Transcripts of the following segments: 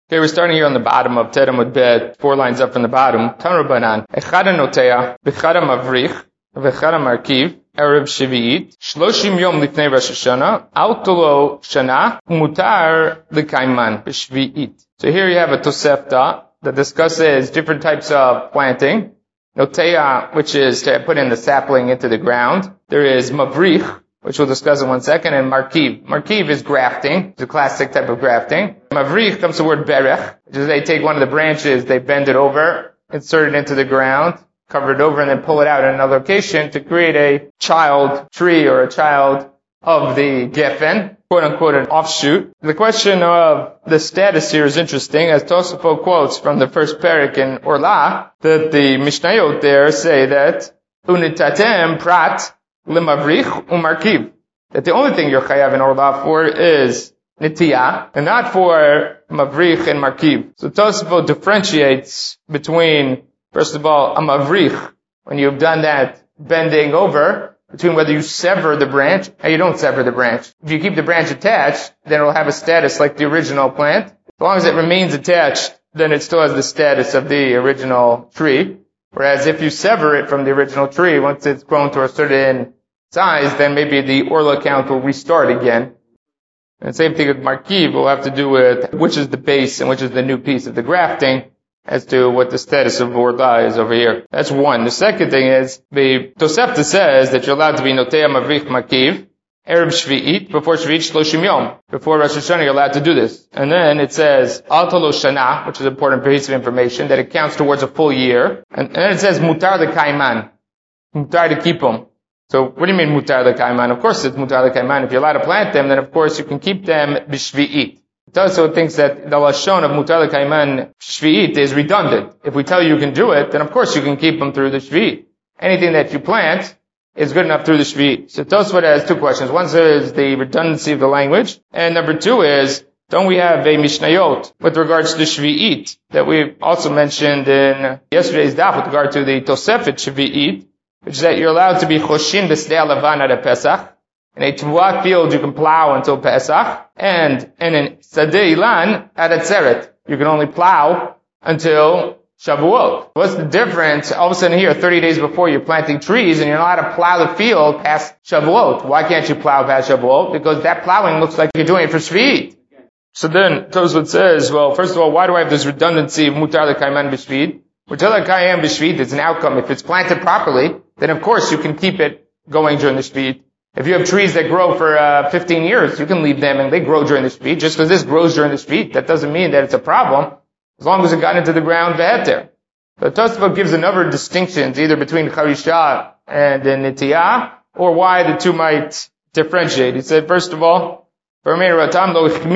Okay, we're starting here on the bottom of Ted Amud Bet, 4 lines up from the bottom. Tan Rabbanan, Echad Noteah, B'chad Mavrich, V'chad Markiv, Erev Shvi'it, Shloshim Yom Lifnei Rosh Hashanah, Al Tolo Shana, Mutar L'Kaiman, B'Shvi'it. So here you have a Tosefta that discusses different types of planting. Noteah, which is to put in the sapling into the ground. There is Mavrich, which we'll discuss in 1 second, and Markiv. Markiv is grafting. It's a classic type of grafting. Mavrich comes from the word berech, which is they take one of the branches, they bend it over, insert it into the ground, cover it over, and then pull it out in another location to create a child tree or a child of the Geffen, quote unquote an offshoot. The question of the status here is interesting, as Tosafot quotes from the first parak in Orlah, that the Mishnayot there say that Unitatem prat L'mavrich u'markiv. That the only thing you're chayav in Orlah for is nitiyah, and not for mavrich and markiv. So Tosafot differentiates between, first of all, a mavrich, when you've done that bending over, between whether you sever the branch and you don't sever the branch. If you keep the branch attached, then it'll have a status like the original plant. As long as it remains attached, then it still has the status of the original tree. Whereas if you sever it from the original tree, once it's grown to a certain size, then maybe the Orla count will restart again. And same thing with Markiv will have to do with which is the base and which is the new piece of the grafting as to what the status of Orla is over here. That's one. The second thing is, the Tosefta says that you're allowed to be Noteah Mavrich Markiv, Erev Shvi'it, before Shvi'it Shloshim Yom. Before Rosh Hashanah, you're allowed to do this. And then it says, Al Tolo Shana, which is an important piece of information, that it counts towards a full year. And then it says, Mutar L'Kaiman. Mutar to keep them. So, what do you mean Mutar L'Kaiman? Of course it's Mutar L'Kaiman. If you're allowed to plant them, then of course you can keep them B'Shvi'it. It also thinks that the Lashon of Mutar L'Kaiman Shvi'it is redundant. If we tell you can do it, then of course you can keep them through the Shvi'it. Anything that you plant is good enough through the Shvi'it. So Tosfot has 2 questions. One is the redundancy of the language, and number 2 is, don't we have a Mishnayot with regards to Shvi'it that we also mentioned in yesterday's daf with regard to the Tosefet Shvi'it, which is that you're allowed to be Choshin B'Sdei Lavan at Pesach. In a Tevuah field you can plow until Pesach, and in a Sadeh Ilan at Atzeret you can only plow until Shavuot. What's the difference? All of a sudden here, 30 days before, you're planting trees and you're not allowed to plow the field past Shavuot. Why can't you plow past Shavuot? Because that plowing looks like you're doing it for Shvi'it. So then, Tosfot says, well, first of all, why do I have this redundancy of Mutar L'Kaiman B'Shvi'it? Mutar L'Kaiman B'Shvi'it is an outcome. If it's planted properly, then of course you can keep it going during the Shvi'it. If you have trees that grow for 15 years, you can leave them and they grow during the Shvi'it. Just because this grows during the Shvi'it, that doesn't mean that it's a problem. As long as it got into the ground, ve'eter. But Tosfot gives another distinction, either between Charisha and Nitiyah, or why the two might differentiate. He said, first of all, they weren't as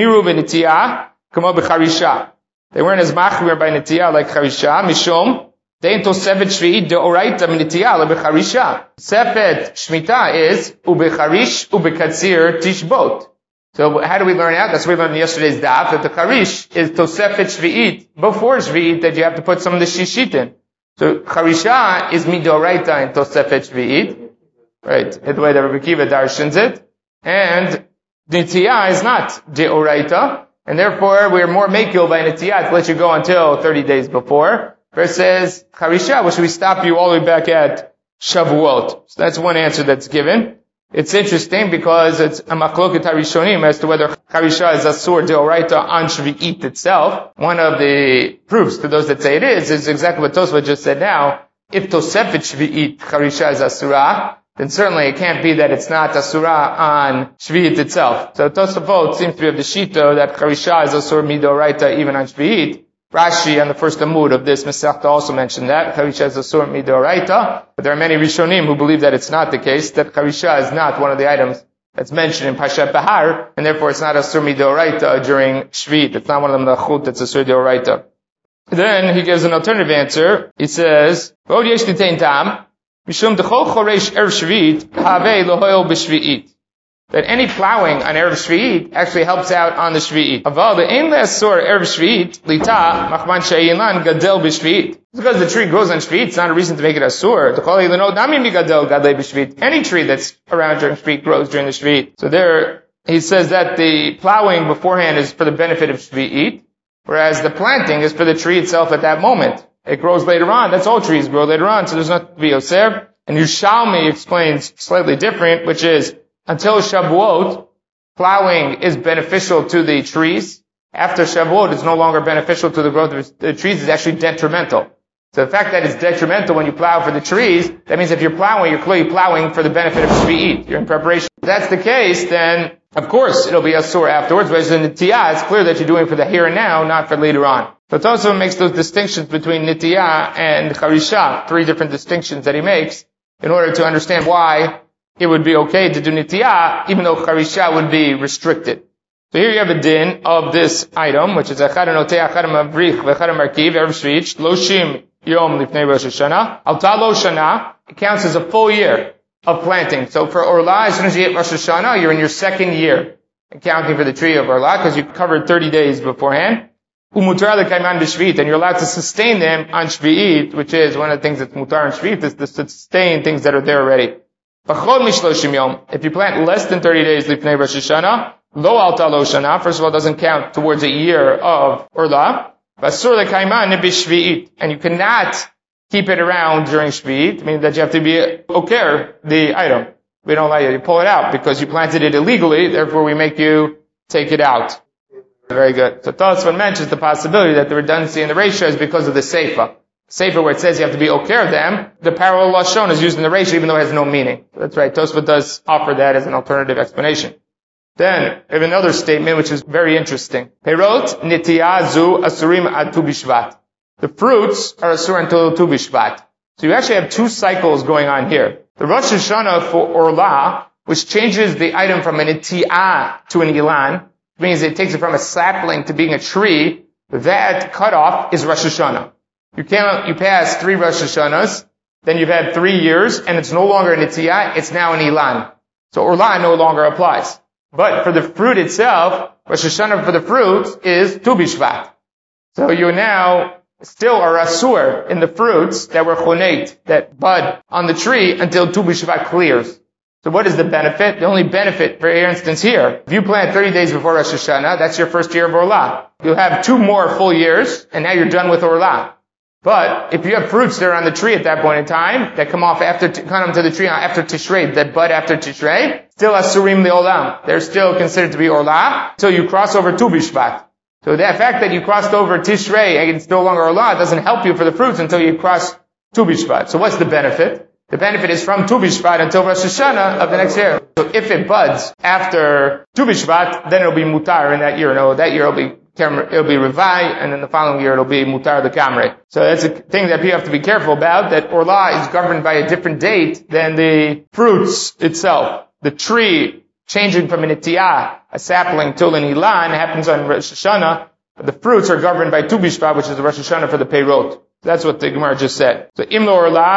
machmir by Nitiyah like Charisha, Mishom, Dein Tosefet Shvi'it de'oraita Nitiyah le'becharisha. Sefet Shmita is, u'becharish u'bekatzir tishbot. So how do we learn that? That's what we learned in yesterday's daf, that the charish is Tosefet Shvi'it, before Shvi'it, that you have to put some of the shishit in. So charisha is midoraita in Tosefet Shvi'it. Right, the way that Rabbi Kiva darshans it. And Nitiyah is not deoraita, and therefore we're more makil by Nitiyah to let you go until 30 days before. Versus charisha, which we stop you all the way back at Shavuot. So that's one answer that's given. It's interesting because it's a machloket harishonim as to whether charisha is asur deoraita on Shvi'it itself. One of the proofs to those that say it is exactly what Tosfot just said now. If Tosefet Shvi'it charisha is asura, then certainly it can't be that it's not asura on Shvi'it itself. So Tosfot seems to be of the shito that charisha is asur midoraita even on Shvi'it. Rashi on the first Amud of this Masechta also mentioned that Charisha is asur midoraita, but there are many Rishonim who believe that it's not the case, that Charisha is not one of the items that's mentioned in Pashat Bahar, and therefore it's not asur midoraita during Shvi'it. It's not one of them lachut that's asur midoraita. Then he gives an alternative answer. He says, "V'od yesh nitein tam mishum dechol choresh erev Shvi'it havei lohoil b'Shvi'it." That any plowing on Erev Shvi'it actually helps out on the Shvi'it. Aval the ein le'asur Erev Shvi'it lita machman she'ilan gadel b'Shvi'it. Because the tree grows on Shvi'it, it's not a reason to make it asur. T'chol ilano nami migadel gadel b'Shvi'it. Any tree that's around during Shvi'it grows during the Shvi'it. So there, he says that the plowing beforehand is for the benefit of Shvi'it. Whereas the planting is for the tree itself at that moment. It grows later on. That's all trees grow later on, so there's nothing to be Yoser. And Yerushalmi explains slightly different, which is, until Shavuot, plowing is beneficial to the trees. After Shavuot, it's no longer beneficial to the growth of the trees. It's actually detrimental. So the fact that it's detrimental when you plow for the trees, that means if you're plowing, you're clearly plowing for the benefit of Shvi'it. You're in preparation. If that's the case, then, of course, it'll be Asur afterwards. Whereas in the Nitiyah, it's clear that you're doing for the here and now, not for later on. So it also makes those distinctions between Nitiyah and Charisha, 3 different distinctions that he makes, in order to understand why it would be okay to do Nitiyah, even though Charisha would be restricted. So here you have a din of this item, which is Echad Noteah, Echad Mavrich, V'Echad Markiv, Erev Shvi'it, Shloshim Yom Lifnei Rosh Hashanah. Al Talo Shana, it counts as a full year of planting. So for Orlah, as soon as you hit Rosh Hashanah, you're in your second year accounting for the tree of Orlah, because you covered 30 days beforehand. Umutar lekaiman b'shvi'it, and you're allowed to sustain them on Shvi'it, which is one of the things that's mutar on Shvi'it, is to sustain things that are there already. B'chol mishloshim yom, if you plant less than 30 days lifnei Rosh Hashanah, lo alta lo shana, first of all, it doesn't count towards a year of Orlah. Basur lekaiman b'shvi'it, and you cannot keep it around during Shvi'it, meaning that you have to be oker, the item. We don't allow you to pull it out, because you planted it illegally, therefore we make you take it out. Very good. So Tosfot mentions the possibility that the redundancy in the ratio is because of the Seifa. Seifa where it says you have to be oker them, the parallel lashon is used in the ratio even though it has no meaning. That's right. Tosfot does offer that as an alternative explanation. Then, we have another statement which is very interesting. Perot nitiyah zu asurim ad Tu B'Shvat. The fruits are asur until Tu B'Shvat. So you actually have 2 cycles going on here. The Rosh Hashanah for Orlah, which changes the item from an nitiyah to an ilan, means it takes it from a sapling to being a tree, that cutoff is Rosh Hashanah. You pass 3 Rosh Hashanahs, then you've had 3 years, and it's no longer an Nitiyah, it's now an Ilan. So Orlah no longer applies. But for the fruit itself, Rosh Hashanah for the fruit is Tu B'Shvat. So you now still are Asur in the fruits that were Choneit, that bud on the tree until Tu B'Shvat clears. So what is the benefit? The only benefit, for instance here, if you plant 30 days before Rosh Hashanah, that's your first year of Orlah. You'll have 2 more full years, and now you're done with Orlah. But if you have fruits that are on the tree at that point in time, that come to the tree after Tishrei, that bud after Tishrei, still Asurim Le'olam. They're still considered to be Orlah, until you cross over Tu B'Shvat. So the fact that you crossed over Tishrei, and it's no longer Orlah, doesn't help you for the fruits until you cross Tu B'Shvat. So what's the benefit? The benefit is from Tu B'Shvat until Rosh Hashanah of the next year. So if it buds after Tu B'Shvat, then it'll be mutar in that year. No, that year it'll be revai, and then the following year it'll be mutar the kamre. So that's a thing that people have to be careful about, that Orlah is governed by a different date than the fruits itself. The tree changing from an itiyah, a sapling, to an ilan happens on Rosh Hashanah, but the fruits are governed by Tu B'Shvat, which is the Rosh Hashanah for the Peirot. That's what the Gemara just said. So Imlo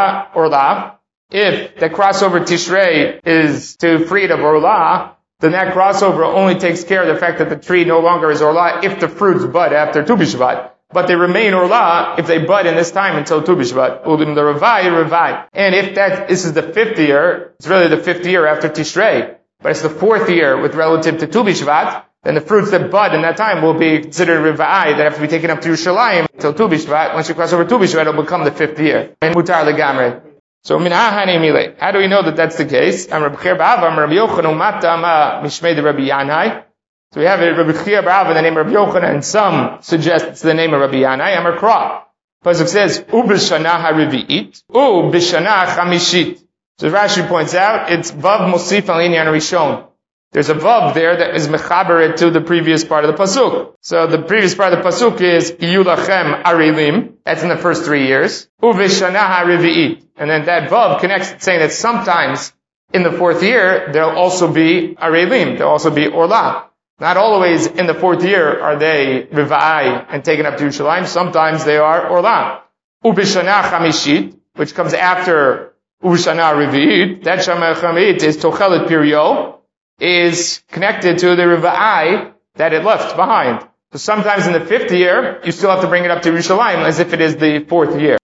Orlah, if the crossover Tishrei is to free it of Orlah, then that crossover only takes care of the fact that the tree no longer is Orlah if the fruits bud after Tu B'Shvat. But they remain Orlah if they bud in this time until Tu B'Shvat. Ulim the Revai. And if this is the 5th year, it's really the 5th year after Tishrei, but it's the 4th year with relative to Tu B'Shvat, then the fruits that bud in that time will be considered Revai, that have to be taken up to Yerushalayim until Tu B'Shvat. Once you cross over Tu B'Shvat, it'll become the 5th year. And Mutar Legamre. So, how do we know that that's the case? So we have it, Rabbi Chia B'Ava, the name of Rabbi Yochanan, and some suggest it's the name of Rabbi Yanai. Amar Kra. Pasuk says, B'Shana HaRevi'it, B'Shana HaChamishit. So Rashi points out, it's Vav Mosif Al Inyan Rishon. There's a Vav there that is mechaber to the previous part of the Pasuk. So the previous part of the Pasuk is, Yulachem Arelim. That's in the first 3 years. Uveshana HaRevi'it. And then that Vav connects, saying that sometimes in the 4th year, there'll also be Arelim. There'll also be Orlah. Not always in the 4th year are they Rivai and taken up to Yerushalayim. Sometimes they are Orlah. Ubishana Chamishit, which comes after Ubishana Revi'it. That Shama Chamit is Tochelet Pirio, is connected to the Rivai that it left behind. So sometimes in the 5th year, you still have to bring it up to Yerushalayim as if it is the 4th year.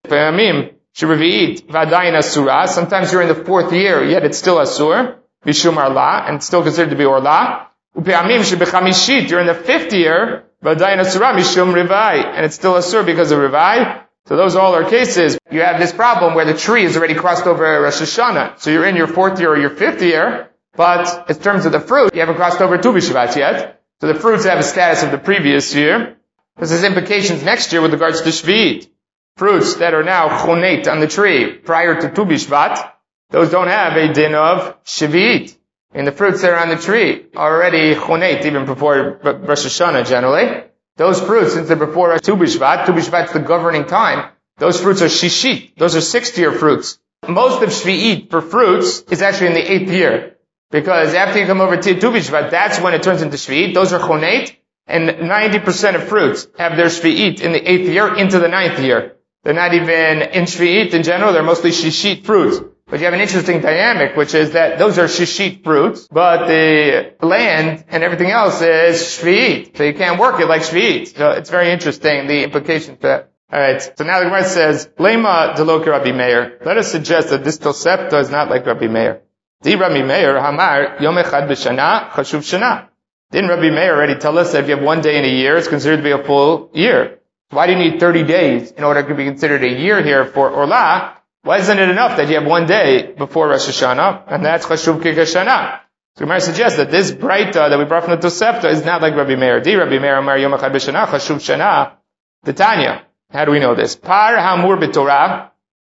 Sometimes you're in the 4th year, yet it's still Asur, Mishum Arlah, and it's still considered to be Orlah. You're in the 5th year, V'adayin asura mishum rivai, and it's still asur because of rivai. So those all are cases. You have this problem where the tree is already crossed over Rosh Hashanah. So you're in your 4th year or your 5th year, but in terms of the fruit, you haven't crossed over Tu B'Shvat yet. So the fruits have a status of the previous year. This has implications next year with regards to Shvi'it. Fruits that are now chonet on the tree prior to Tu B'Shvat, those don't have a din of Shvi'it. And the fruits that are on the tree are already chonet even before Rosh Hashanah generally. Those fruits, since they're before Tu B'Shvat is the governing time, those fruits are shishit. Those are 6th year fruits. Most of Shvi'it for fruits is actually in the 8th year. Because after you come over to Tu B'Shvat, that's when it turns into Shvi'it. Those are chonet, and 90% of fruits have their Shvi'it in the 8th year into the 9th year. They're not even in Shvi'it in general, they're mostly shishit fruits. But you have an interesting dynamic, which is that those are shishit fruits, but the land and everything else is Shvi'it. So you can't work it like Shvi'it. So it's very interesting, the implication for that. Alright, so now the Gemara says, Lema deloka Rabbi Meir. Let us suggest that this Tosefta is not like Rabbi Meir. Di Rabbi Meir, Hamar, Yom Echad B'Shana, Chashuv Shana. Didn't Rabbi Meir already tell us that if you have one day in a year, it's considered to be a full year? Why do you need 30 days in order to be considered a year here for Orlah? Why isn't it enough that you have one day before Rosh Hashanah? And that's Chashuv Kikashana. So Gemara suggests that this Braita that we brought from the Tosefta is not like Rabbi Meir. Di Rabbi Meir Amar Yom Echad B'Shana, Chashuv Shana. The Tanya. How do we know this? Par Hamur B'Torah,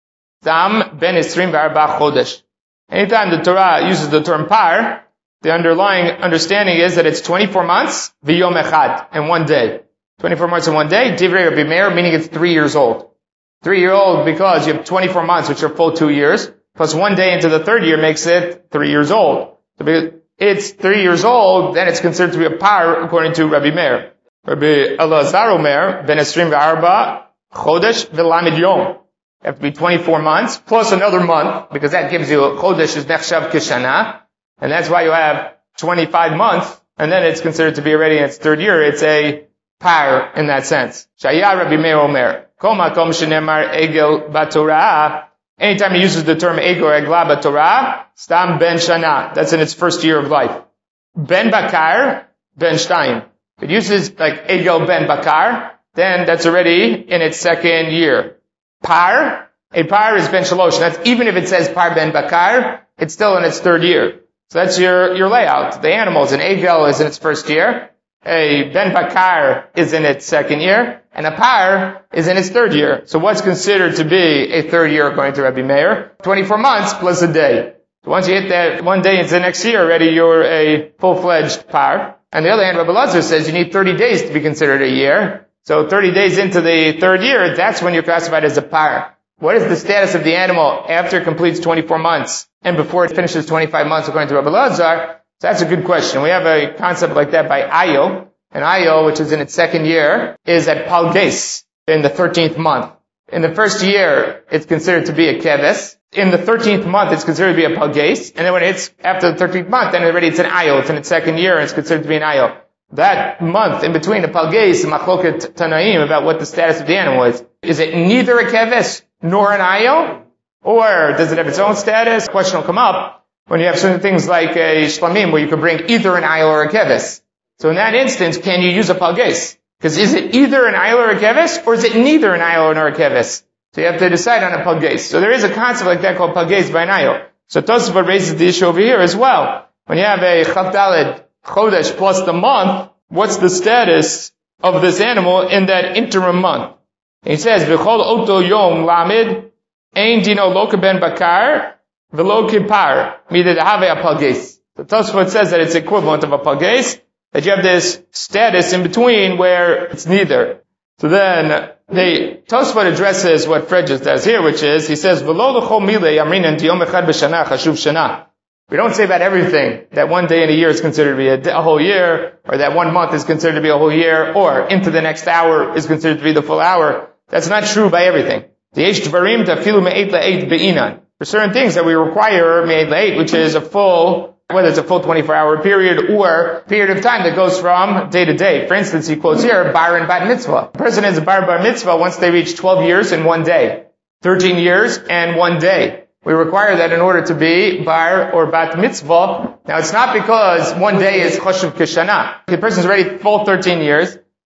Tam Ben Esrim V'Arba Chodesh. Anytime the Torah uses the term par, the underlying understanding is that it's 24 months, V'Yom Echad, and one day. 24 months and one day, Divrei Rabbi Meir, meaning it's 3 years old. 3-year-old because you have 24 months, which are full 2 years, plus one day into the 3rd year makes it 3 years old. So because it's 3 years old, then it's considered to be a par according to Rabbi Meir. Rabbi Elazar Omer, Ben Esrim V'Arba, Chodesh V'Lamed Yom. You have to be 24 months, plus another month, because that gives you, Chodesh is Nechshav Kishana, and that's why you have 25 months, and then it's considered to be already in its 3rd year. It's a par in that sense. Shaya Rabbi Meir Omer. Kol makom shenemar egel batorah. Anytime he uses the term egel or egla batorah, stam ben shana. That's in its 1st year of life. Ben bakar, ben shtayim. If it uses like egel ben bakar, then that's already in its 2nd year. Par, a par is ben shalosh. That's even if it says par ben bakar, it's still in its 3rd year. So that's your layout. The animals, an egel is in its 1st year. A ben bakar is in its 2nd year, and a par is in its 3rd year. So what's considered to be a 3rd year according to Rabbi Meir? 24 months plus a day. So once you hit that one day into the next year already, you're a full-fledged par. On the other hand, Rabbi Elazar says you need 30 days to be considered a year. So 30 days into the 3rd year, that's when you're classified as a par. What is the status of the animal after it completes 24 months and before it finishes 25 months according to Rabbi Elazar? So that's a good question. We have a concept like that by Ayo. And Ayo, which is in its 2nd year, is at Palges in the 13th month. In the 1st year, it's considered to be a keves. In the 13th month, it's considered to be a Palges. And then when it's after the 13th month, then already it's an Ayo. It's in its 2nd year, and it's considered to be an Ayo. That month in between the Palges and Machloket Tanaim about what the status of the animal is. Is it neither a keves nor an Ayo? Or does it have its own status? The question will come up when you have certain things like a shlamim where you could bring either an ayil or a keves. So in that instance, can you use a palges? Because is it either an ayil or a keves, or is it neither an ayil nor a keves? So you have to decide on a palges. So there is a concept like that called palges by an ayil. So Tosafot raises the issue over here as well. When you have a chavdaled chodesh plus the month, what's the status of this animal in that interim month? And he says, V'chol oto yom lamid, ein dino loka ben bakar, V'lo kipar, midid have a palges. The Tosafot says that it's equivalent of a palges, that you have this status in between where it's neither. So then, the Tosafot addresses what Fredges does here, which is, he says, V'lo l'chol milei amrinan tiyom echad b'shana chashuv shana. We don't say about everything that one day in a year is considered to be a whole year, or that 1 month is considered to be a whole year, or into the next hour is considered to be the full hour. That's not true by everything. The yesh dvarim tafilu me'et la'et be'inan. For certain things that we require me'et la'et, which is a full, whether it's a full 24-hour period or period of time that goes from day to day. For instance, he quotes here, bar and bat mitzvah. A person is a bar mitzvah once they reach 12 years and 1 day. 13 years and 1 day. We require that in order to be bar or bat mitzvah. Now it's not because 1 day is choshev kishana. The person's already full 13 years,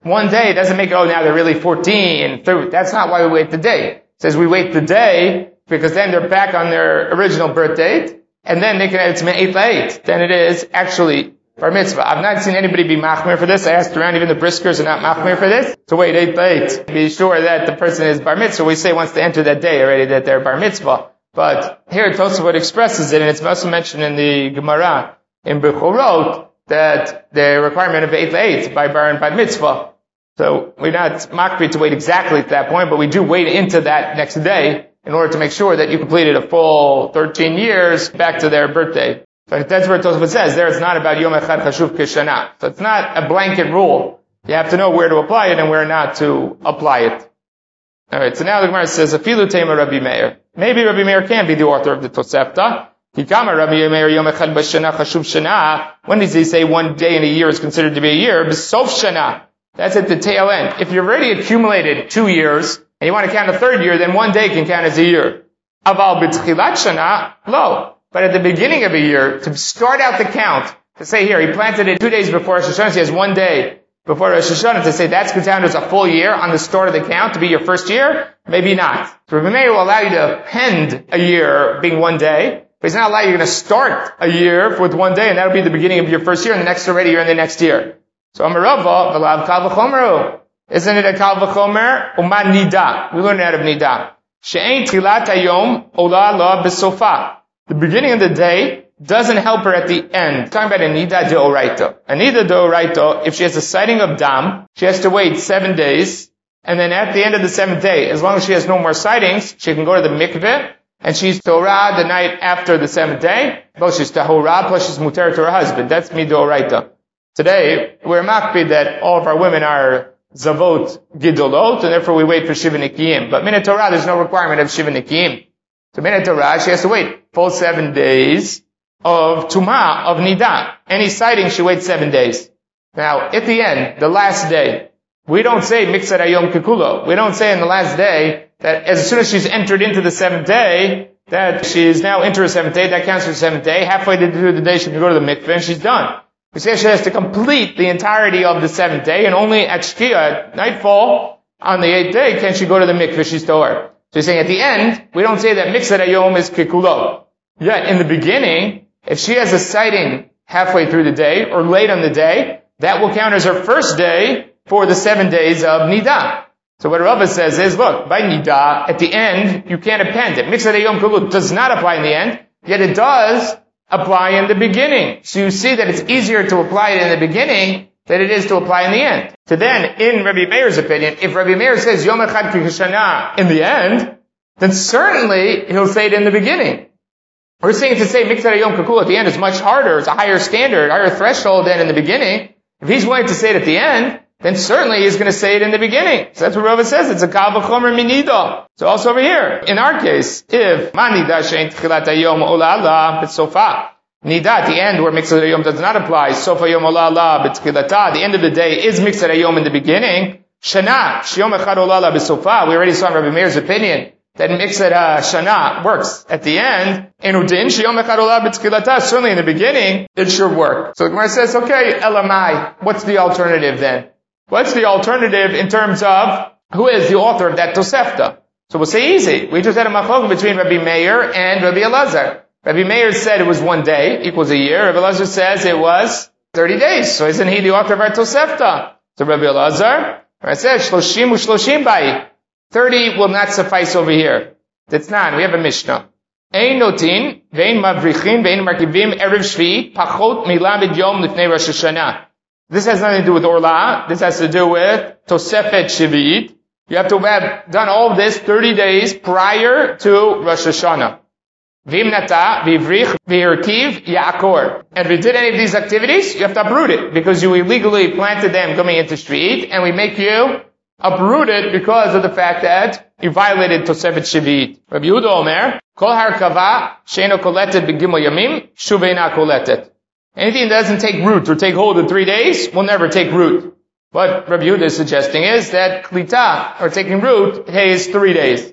one day doesn't make it, oh, now they're really 14. That's not why we wait the day. It says we wait the day because then they're back on their original birth date, and then they can, it's 8 then it is actually bar mitzvah. I've not seen anybody be machmir for this. I asked around, even the briskers are not machmir for this. So wait 8 be sure that the person is bar mitzvah. We say once they enter that day already that they're bar mitzvah. But here Tosafot expresses it, and it's also mentioned in the Gemara in Bechorot that the requirement of 8 by bar and bar mitzvah. So we're not machmir to wait exactly at that point, but we do wait into that next day in order to make sure that you completed a full 13 years back to their birthday. So that's where Tosafot says there it's not about Yom Echad Chashuv Kishana. So it's not a blanket rule. You have to know where to apply it and where not to apply it. Alright, so now the Gemara says, Afilu Tema Rabbi Meir. Maybe Rabbi Meir can be the author of the Tosefta. Hikama Rabbi Meir Yom Echad B'Shana Chashuv Shana. When does he say one day in a year is considered to be a year? B'Sof Shana. That's at the tail end. If you've already accumulated 2 years, and you want to count a third year, then one day can count as a year. Aval B'Tchilat Shana, lo. But at the beginning of a year, to start out the count, to say here, he planted it 2 days before Rosh Hashanah, so he has 1 day before Rosh Hashanah, to say that's counted as a full year on the start of the count to be your first year? Maybe not. So Rabbi Meir will allow you to append a year being 1 day, but he's not allowing you to start a year with 1 day, and that'll be the beginning of your first year, and the next already you're in the next year. So Amarava, V'lav Kal V'chomeru. Isn't it a Kal V'chomer? Uman Nida. We learned it out of Nida. She'ein Tchilat Hayom Ola La B'Sofa. The beginning of the day doesn't help her at the end. Talking about a Nida Deoraita. A Nida Deoraita, if she has a sighting of Dam, she has to wait 7 days, and then at the end of the 7th day, as long as she has no more sightings, she can go to the mikveh, and she's Torah the night after the 7th day. Both she's Tahorah, plus she's Muter to her husband. That's Midoraita. Today, we're makpid that all of our women are Zavot Gidolot, and therefore we wait for Shiva Nikiyim. But Minat Torah, there's no requirement of Shiva Nikiyim. So Minat Torah, she has to wait full 7 days of Tumah, of Nida. Any sighting, she waits 7 days. Now, at the end, the last day, we don't say Miksad Hayom Kikulo. We don't say in the last day that as soon as she's entered into the 7th day, that she is now into her 7th day, that counts for the 7th day. Halfway through the day, she can go to the mikveh and she's done. We say she has to complete the entirety of the 7th day, and only at Shkia, at nightfall, on the 8th day, can she go to the mikveh, she's Torah. So he's saying at the end, we don't say that Miksad Hayom is Kikulo. Yet, in the beginning, if she has a sighting halfway through the day, or late on the day, that will count as her first day for the 7 days of Nida. So what Rava says is, look, by Nida, at the end, you can't append it. Miksad Hayom Kikulo does not apply in the end, yet it does apply in the beginning. So you see that it's easier to apply it in the beginning than it is to apply in the end. So then, in Rabbi Meir's opinion, if Rabbi Meir says Yom Echad Kishana in the end, then certainly he'll say it in the beginning. We're saying to say Miksad Hayom Kikulo at the end is much harder, it's a higher standard, higher threshold than in the beginning. If he's willing to say it at the end, then certainly he's going to say it in the beginning. So that's what Rava says, it's a Kal V'chomer Minida. So also over here, in our case, if Ma Nida Shein Tchilat Hayom Ola La B'Sofa, Nida at the end where Miksad Hayom does not apply, Sofa Yom Ola La B'Tchilata, the end of the day is Miksad Hayom in the beginning, Shana, Shiyom Echad Ola La B'Sofa, we already saw in Rabbi Meir's opinion, that Miksad Shana works at the end, in Udin, Shiyom Echad Ola B'Tchilata, certainly in the beginning, it should work. So the Gemara says, okay, Elamai, what's the alternative then? What's the alternative in terms of who is the author of that Tosefta? So we'll say easy. We just had a machlok between Rabbi Meir and Rabbi Elazar. Rabbi Meir said it was 1 day equals a year. Rabbi Elazar says it was 30 days. So isn't he the author of our Tosefta? So Rabbi Elazar, I said, Shloshim u'shloshim bai. 30 will not suffice over here. That's not. We have a Mishnah. Ein notin, vein mavrichin, vein markivim, erev shvi, pachot milamid yom lifnei Rosh Hashanah. This has nothing to do with Orla. This has to do with Tosefet Shvi'it. You have to have done all of this 30 days prior to Rosh Hashanah. Vimnata, Vivrich, Virkiv, Yaakor. And if you did any of these activities, you have to uproot it, because you illegally planted them coming into Shvi'it, and we make you uproot it because of the fact that you violated Tosefet Shvi'it. Rabbi Yehuda Omer, Kol Harkava, Sheino Koletet B'Gimel Yamim, Shuveina Koletet. Anything that doesn't take root or take hold in 3 days will never take root. What Rabbi Yehuda is suggesting is that klita, or taking root, takes 3 days.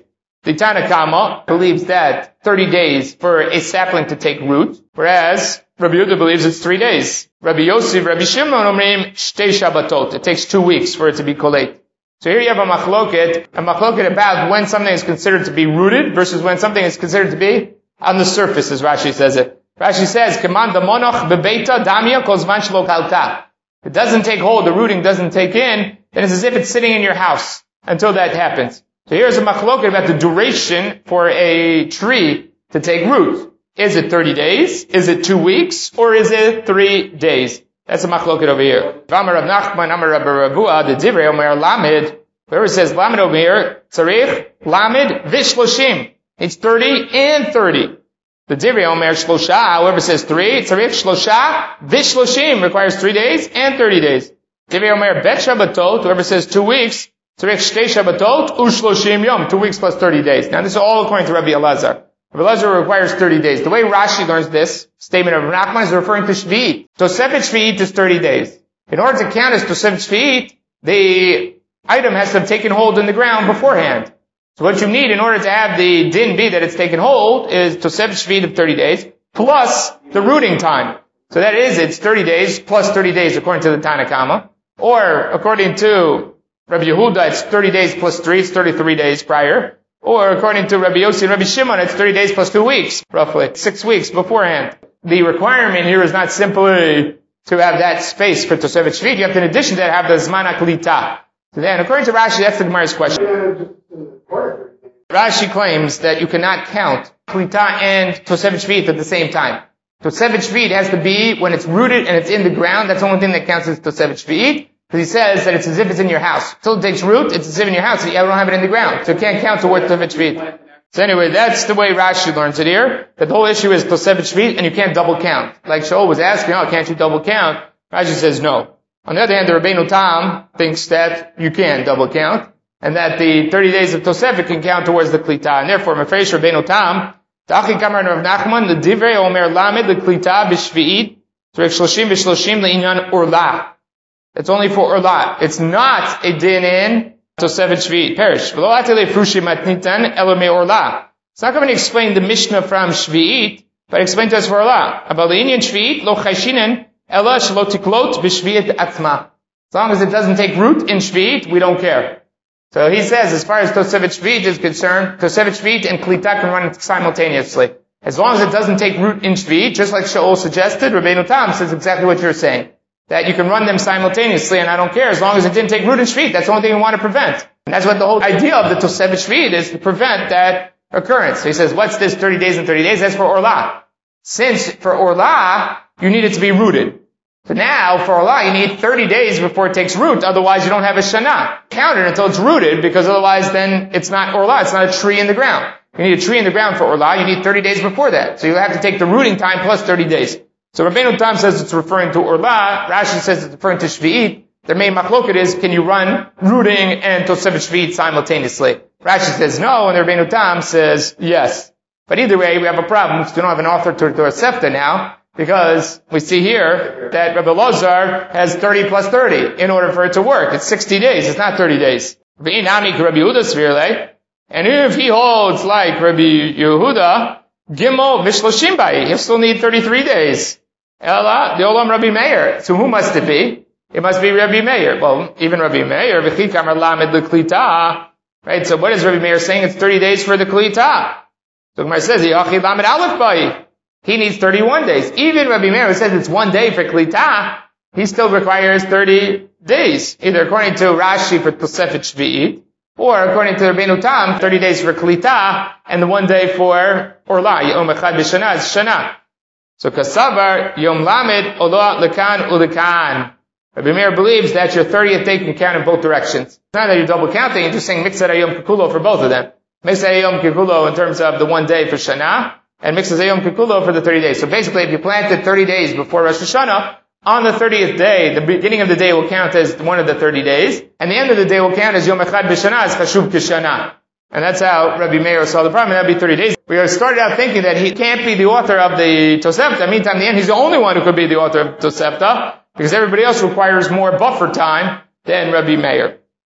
The Tana Kama believes that 30 days for a sapling to take root, whereas Rabbi Yehuda believes it's 3 days. Rabbi Yosef, Rabbi Shimon omrim shtei Shabbatot. It takes 2 weeks for it to be koleit. So here you have a machloket about when something is considered to be rooted versus when something is considered to be on the surface, as Rashi says it. Rashi says, "Keman damonach bebeita damia kol zman shelo kalta." If it doesn't take hold, the rooting doesn't take in, then it's as if it's sitting in your house until that happens. So here's a machloket about the duration for a tree to take root. Is it 30 days? Is it 2 weeks? Or is it 3 days? That's a machloket over here. V'amar Rav Nachman, Amar Rabbi Ravua, the Divrei Omer Lamed. Whoever says Lamed over here, Tzarich, Lamed, Vishloshim. It's 30 and 30. The Divrei Omer Shlosha, whoever says 3, Tzarich, Shlosha, Vishloshim, requires 3 days and 30 days. Divrei Omer Bet Shabbatot, whoever says 2 weeks, Tzarich, Shtei Shabbatot, Ushloshim Yom, 2 weeks plus 30 days. Now this is all according to Rabbi Elazar. Rabbi Elazar requires 30 days. The way Rashi learns this statement of Rav Nachman is referring to Shvi'it. Tosefet Shvi'it is 30 days. In order to count as Tosefet Shvi'it, the item has to have taken hold in the ground beforehand. So what you need in order to have the din be that it's taken hold is Tosefet Shvi'it of 30 days plus the rooting time. So that is, it's 30 days plus 30 days according to the Tana Kama. Or according to Rabbi Yehuda, it's 30 days plus 3, it's 33 days prior. Or according to Rabbi Yossi and Rabbi Shimon, it's 30 days plus 2 weeks, roughly 6 weeks beforehand. The requirement here is not simply to have that space for Tosefet Shvi'it. You have to, in addition to that, have the Zman HaKlita. So then, according to Rashi, that's the Gemara's question. Rashi claims that you cannot count Klita and Tosefet Shvi'it at the same time. Tosefet Shvi'it has to be when it's rooted and it's in the ground. That's the only thing that counts as Tosefet Shvi'it. Because he says that it's as if it's in your house. Until it takes root, it's as if in your house. You don't have it in the ground. So it can't count towards Tosefet Shvi'it. So anyway, that's the way Rashi learns it here. That the whole issue is Tosefet Shvi'it and you can't double count. Like Shaul was asking, can't you double count? Rashi says no. On the other hand, the Rabbeinu Tam thinks that you can double count. And that the 30 days of Tosefet can count towards the Klita. And therefore, Mefresh Rabbeinu Tam, Ta'achi Kamar Rav Nachman, the Divrei Omer Lamed, the Klita b'Shvi'it, Tzarech Shloshim v'Shloshim le'inyan Orla. It's only for Orla. It's not a din in Tosefet Shvi'it. Perish. V'lo atele frushim matnitan elo me'Orla. It's not going to explain the Mishnah from Shvi'it, but explain to us for Orla. About the Inyan Shvi'it, lo chayshinen ela shelo tiklot b'Shvi'it atma. As long as it doesn't take root in Shvi'it, we don't care. So he says, as far as Tosefet Shvi'it is concerned, Tosefet Shvi'it and Klita can run simultaneously. As long as it doesn't take root in Shvi'it, just like Shaul suggested, Rabbeinu Tam says exactly what you're saying. That you can run them simultaneously, and I don't care, as long as it didn't take root in Shvi'it. That's the only thing we want to prevent. And that's what the whole idea of the Tosefet Shvi'it is, to prevent that occurrence. So he says, what's this 30 days and 30 days? That's for Orla. Since for Orla, you need it to be rooted. So now, for Orla, you need 30 days before it takes root, otherwise you don't have a Shana. Count it until it's rooted, because otherwise then it's not Orla, it's not a tree in the ground. You need a tree in the ground for Orla, you need 30 days before that. So you have to take the rooting time plus 30 days. So Rabbeinu Tam says it's referring to Orla, Rashi says it's referring to Shvi'it. The main machloket is, can you run rooting and Tosefet Shvi'it simultaneously? Rashi says no, and the Rabbeinu Tam says yes. But either way, we have a problem, because we don't have an author to Tosefta now, because we see here that Rabbi Elazar has 30 plus 30 in order for it to work. It's 60 days, it's not 30 days. And if he holds like Rabbi Yehuda, Gimel Vishloshim Bai, he'll still need 33 days. Ella, the Olam Rabbi Meir. So who must it be? It must be Rabbi Meir. Well, even Rabbi Meir, V'chi Kamar Lamed L'Klita. Right, so what is Rabbi Meir saying? It's 30 days for the Klita. So Gemara says, Yachi Lamed Aleph Bai. He needs 31 days. Even Rabbi Meir, who says it's 1 day for Klita, he still requires 30 days. Either according to Rashi for Tosefet Shvi'it, or according to Rabbeinu Tam, 30 days for Klita, and the 1 day for Orla. Yom Echad B'Shana is Shana. So Kasavar, Yom Lamed, Ola Lekan Ulekan. Rabbi Meir believes that your 30th day can count in both directions. It's not that you're double counting, you're just saying Mixed Yom Kikulo for both of them. Mixed Yom Kikulo in terms of the 1 day for Shana, and Mixed Yom Kikulo for the 30 days. So basically, if you planted 30 days before Rosh Hashanah, on the 30th day, the beginning of the day will count as one of the 30 days, and the end of the day will count as Yom Echad B'Shana, as Chashuv Kishana. And that's how Rabbi Meir saw the problem, and that'd be 30 days. We started out thinking that he can't be the author of the Tosefta. Meantime, in the end, he's the only one who could be the author of Tosefta, because everybody else requires more buffer time than Rabbi Meir.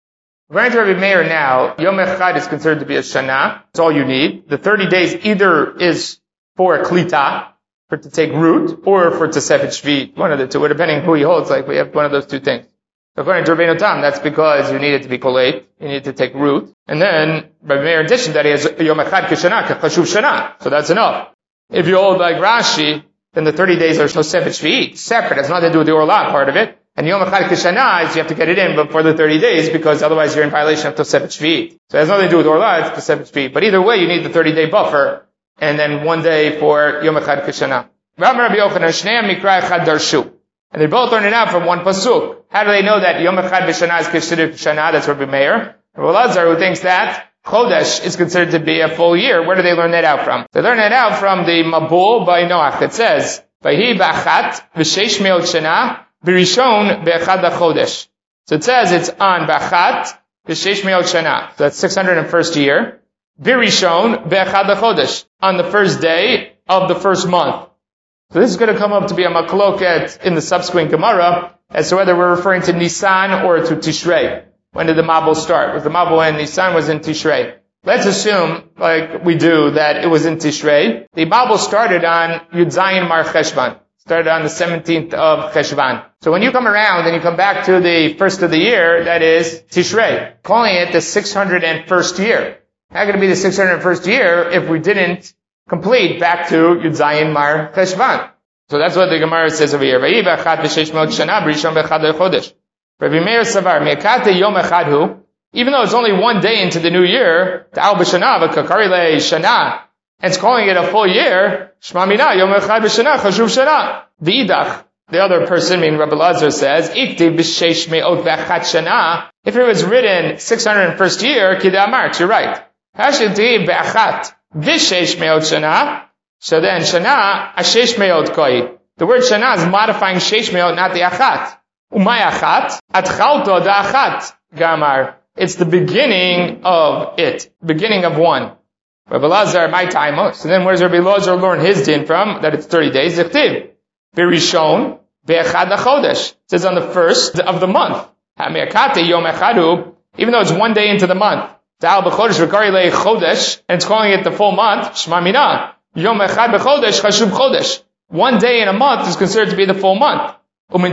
According to Rabbi Meir now, Yom Echad is considered to be a Shana. It's all you need. The 30 days either is for a Klita, for it to take root, or for Tosefet Shvi'it. One of the two, depending who he holds, like we have one of those two things. According to Rabbeinu Tam, that's because you need it to be kolate, you need it to take root. And then, Rabbi Meir, in addition to that, he has Yom Echad K'Shana, K'Chashuv Shana. So that's enough. If you hold like Rashi, then the 30 days are Tosefet Shvi'it, separate. It has nothing to do with the Orlah part of it. And Yom Echad K'Shana is you have to get it in before the 30 days because otherwise you're in violation of Tosefet Shvi'it. So it has nothing to do with Orlah, it's Tosefet Shvi'it. But either way, you need the 30-day buffer and then one day for Yom Echad K'Shana. Rabbi Yochanan, Shneim Mikra Echad Darshu. And they both learn it out from one pasuk. How do they know that Yom Echad B'Shana is considered Shana? That's Rabbi Meir. Rabbi Lazar, who thinks that Chodesh is considered to be a full year. Where do they learn that out from? They learn it out from the Mabul by Noach. It says, Vayhi b'achat v'sheish me'ot shana b'rishon be'echad ha'chodesh. So it says it's on b'achat v'sheish me'ot shana. So that's 601st year. B'rishon be'echad ha'chodesh. On the first day of the first month. So this is going to come up to be a makloket in the subsequent Gemara as to whether we're referring to Nisan or to Tishrei. When did the Mabul start? Was the Mabul in Nisan? Was in Tishrei? Let's assume, like we do, that it was in Tishrei. The Mabul started on Yud Zayin Mar Cheshvan. Started on the 17th of Cheshvan. So when you come around and you come back to the first of the year, that is Tishrei, calling it the 601st year. How can it be the 601st year if we didn't complete back to Yud Zayin Mar Cheshvan? So that's what the Gemara says over here. Vayhi b'achat v'sheish me'ot shana b'rishon be'echad ha'chodesh. Rabbi Meir Savar, Me'akate Yom Echadhu, even though it's only one day into the new year, Ta'al B'Shana, V'Kakari Shana, and it's calling it a full year, Shma Mina, Yom Echad B'Shana, Chashuv Shana. V'idach, the other person, meaning Rabbi Lazar says, Ikti B'Sheish Me'ot V'Achat Shana, if it was written 601st year, Kidei Amart, you're right. Hashiti V'Achat V'Sheish Me'ot Shana, so then Shana, Ashesh Me'ot Koi. The word Shana is modifying Sheish Me'ot, not the Achat. Umay achat, atchalto da achat, gamar. It's the beginning of it. Beginning of one. Rabbi Lazar, my time. So then where does Rabbi Lazar learn his din from? That it's 30 days. Zichtiv. Birishon, be'echad chodesh. It says on the first of the month. Ha'me'akate yom echadu, even though it's one day into the month. Ta'al b'chodesh v'kari le'i chodesh, and it's calling it the full month. Shma mina. Yom echad b'chodesh, chashuv chodesh. One day in a month is considered to be the full month. And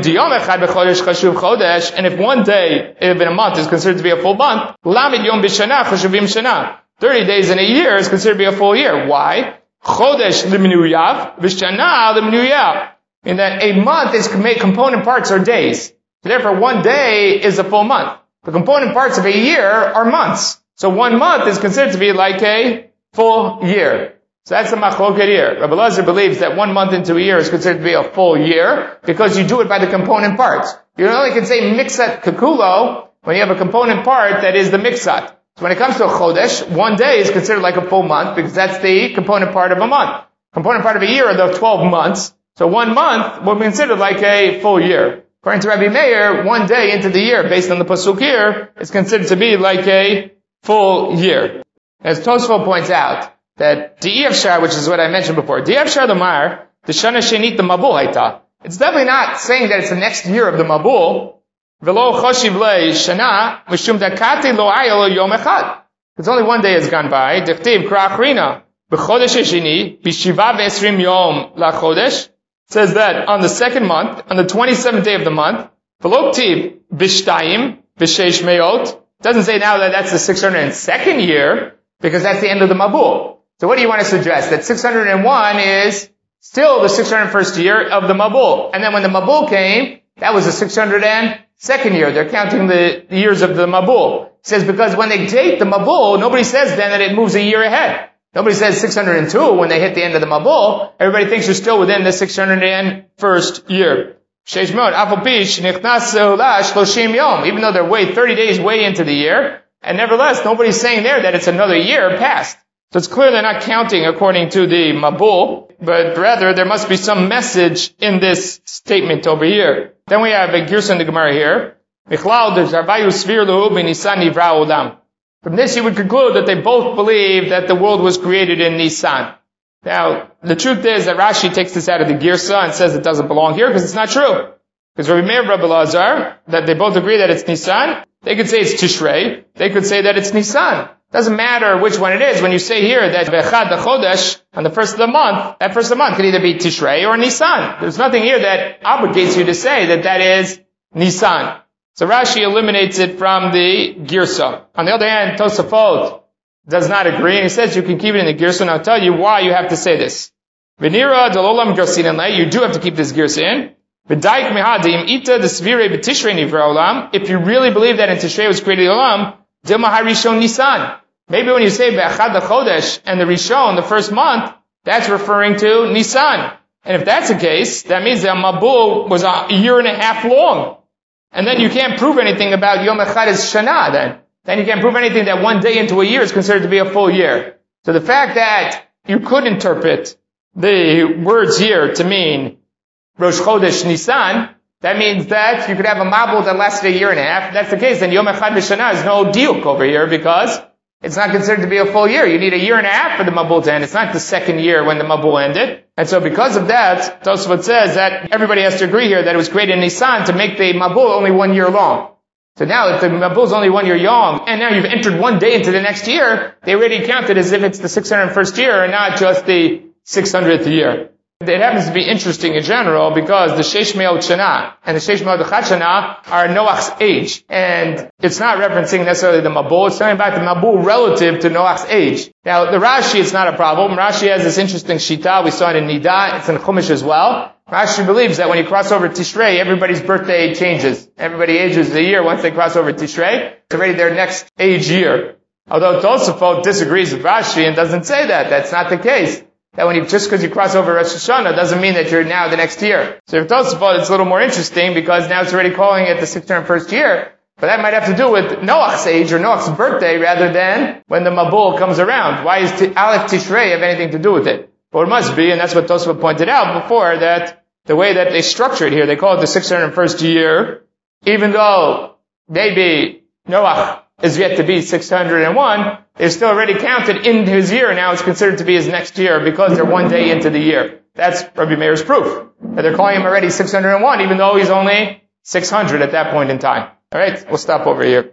if one day in a month is considered to be a full month, 30 days in a year is considered to be a full year. Why? In that a month is component parts are days. Therefore, one day is a full month. The component parts of a year are months. So 1 month is considered to be like a full year. So that's the machloket here. Rabbi Lazar believes that 1 month into a year is considered to be a full year because you do it by the component parts. You only can say mixat kakulo when you have a component part that is the mixat. So when it comes to a chodesh, 1 day is considered like a full month because that's the component part of a month. Component part of a year are the 12 months. So 1 month will be considered like a full year. According to Rabbi Meir, 1 day into the year, based on the pasuk here, is considered to be like a full year. As Tosfot points out, that Di'efshar, which is what I mentioned before, Di'efshar the Mar, the Shana Shenit the Mabul Haita. It's definitely not saying that it's the next year of the Mabul. Velo Choshiv Le Shana, Mishum Dakati Lo Ayalo Yom Echad. It's only 1 day has gone by. Dechtiv Kra'achrina, B'chodesh Hashini, B'shiva V'esrim Yom La Chodesh. Says that on the second month, on the 27th day of the month, Velo Ktiv B'shtayim, B'sheish Me'ot. Doesn't say now that that's the 602nd year, because that's the end of the Mabul. So what do you want to suggest? That 601 is still the 601st year of the Mabul. And then when the Mabul came, that was the 602nd year. They're counting the years of the Mabul. It says because when they date the Mabul, nobody says then that it moves a year ahead. Nobody says 602 when they hit the end of the Mabul. Everybody thinks you're still within the 601st year. Even though they're 30 days way into the year. And nevertheless, nobody's saying there that it's another year past. So it's clear they're not counting according to the Mabul, but rather there must be some message in this statement over here. Then we have a Girsa in the Gemara here. From this you would conclude that they both believe that the world was created in Nisan. Now, the truth is that Rashi takes this out of the Girsa and says it doesn't belong here because it's not true. Because Rabbi Meir and Rabbi Lazar, that they both agree that it's Nisan, They could say it's Tishrei. They could say that it's Nisan. Doesn't matter which one it is. When you say here that V'echad Chodesh, on the first of the month, that first of the month could either be Tishrei or Nisan. There's nothing here that obligates you to say that that is Nisan. So Rashi eliminates it from the Girsa. On the other hand, Tosafot does not agree, and he says you can keep it in the Girsa, and I'll tell you why you have to say this. V'nira dalolam Gersin, you do have to keep this Girsa in. If you really believe that in Tishrei was created the Olam, Dilma HaRishon Nisan. Maybe when you say Be'echad Chodesh and the Rishon, the first month, that's referring to Nisan. And if that's the case, that means that Mabul was a year and a half long. And then you can't prove anything about Yom Echad is Shana then. Then you can't prove anything that one day into a year is considered to be a full year. So the fact that you could interpret the words here to mean Rosh Chodesh Nisan, that means that you could have a Mabul that lasted a year and a half. If that's the case, then Yom Echad B'Shana is no diuk over here because it's not considered to be a full year. You need a year and a half for the Mabul to end. It's not the second year when the Mabul ended. And so because of that, Tosfot says that everybody has to agree here that it was created in Nisan to make the Mabul only 1 year long. So now if the Mabul is only 1 year long, and now you've entered one day into the next year, they already count it as if it's the 601st year and not just the 600th year. It happens to be interesting in general because the Sheish Me'ot Shana and the Sheish Me'ot Shana are Noach's age. And it's not referencing necessarily the Mabul, it's talking about the Mabul relative to Noach's age. Now, the Rashi, it's not a problem. Rashi has this interesting Shita. We saw it in Nida. It's in Chumash as well. Rashi believes that when you cross over Tishrei, everybody's birthday changes. Everybody ages a year once they cross over Tishrei. It's already their next age year. Although Tosafot disagrees with Rashi and doesn't say that. That's not the case. That just because you cross over Rosh Hashanah doesn't mean that you're now the next year. So if Tosafot, it's a little more interesting because now it's already calling it the 601st year. But that might have to do with Noach's age or Noach's birthday rather than when the Mabul comes around. Why is Aleph Tishrei have anything to do with it? Well, it must be, and that's what Tosafot pointed out before, that the way that they structure it here, they call it the 601st year, even though maybe Noach is yet to be 601, they're still already counted in his year. Now it's considered to be his next year because they're one day into the year. That's Rabbi Meir's proof. That they're calling him already 601, even though he's only 600 at that point in time. Alright, we'll stop over here.